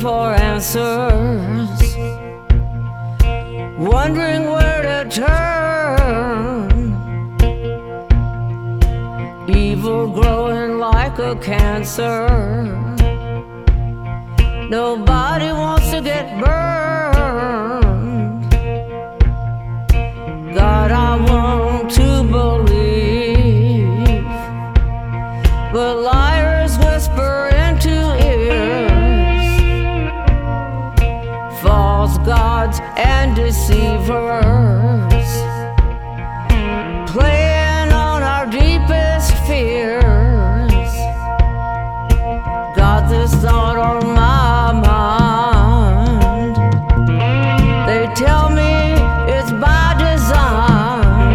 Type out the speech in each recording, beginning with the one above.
for answers, wondering where to turn. Evil growing like a cancer. Nobody wants to get burned. God, I want to believe, but liars whisper into ears, false gods and deceivers, playing on our deepest fears. Got this thought on my mind. They tell me it's by design.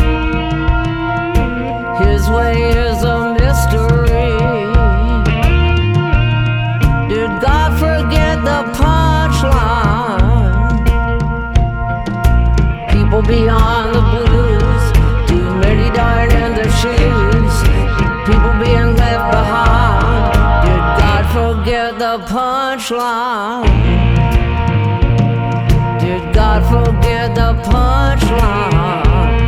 His way is a mystery. Did God forget the punchline? People beyond the blues, too many dying in their shoes, people being left behind. Did God forget the punchline? Did God forget the punchline?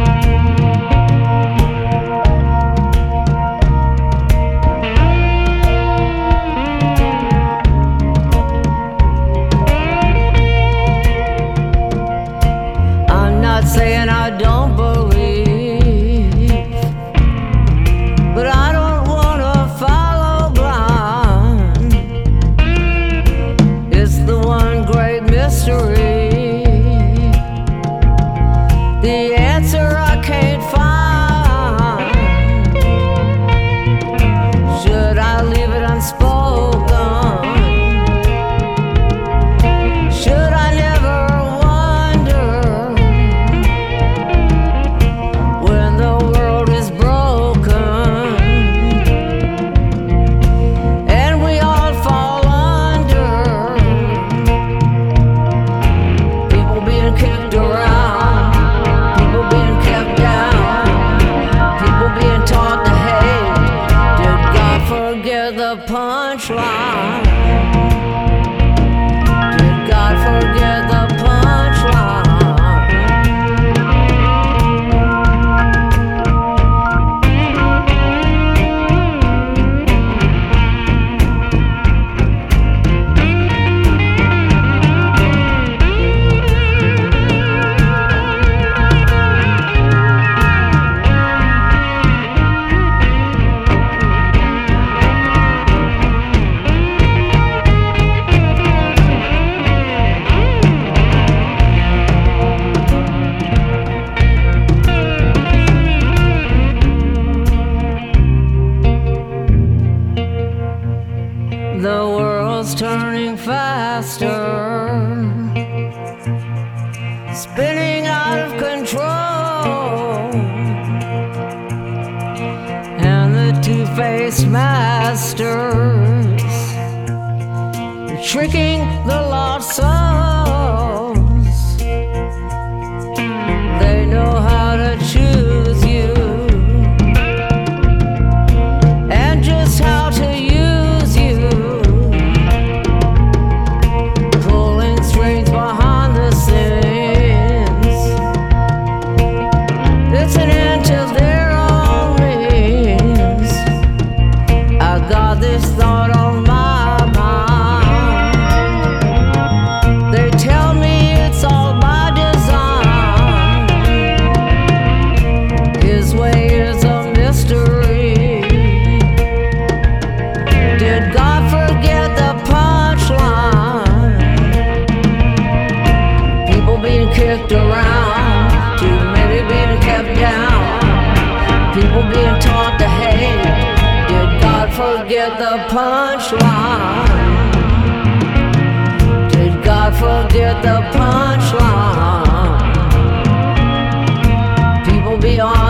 I'm not saying I don't believe, but I don't wanna follow blind. It's the one great mystery, the answer I can't find. Should I leave it unspoken? Should I never wonder when the world is broken and we all fall under? People being kicked around, people being kept down, people being taught to hate. Did God forget the punchline? Did God forget the punchline? The world's turning faster, spinning out of control, and the two-faced masters are tricking the lost souls. They know how to choose you and just how to use you, pulling strings behind the scenes. It's an end to their own means. I got this thought on my mind. They tell me it's all by design. His way is a mystery. Did God forget the punchline? People being kicked around, too many being kept down, people being taught to hate. Did God forget the punchline? Did God forget the punchline? People beyond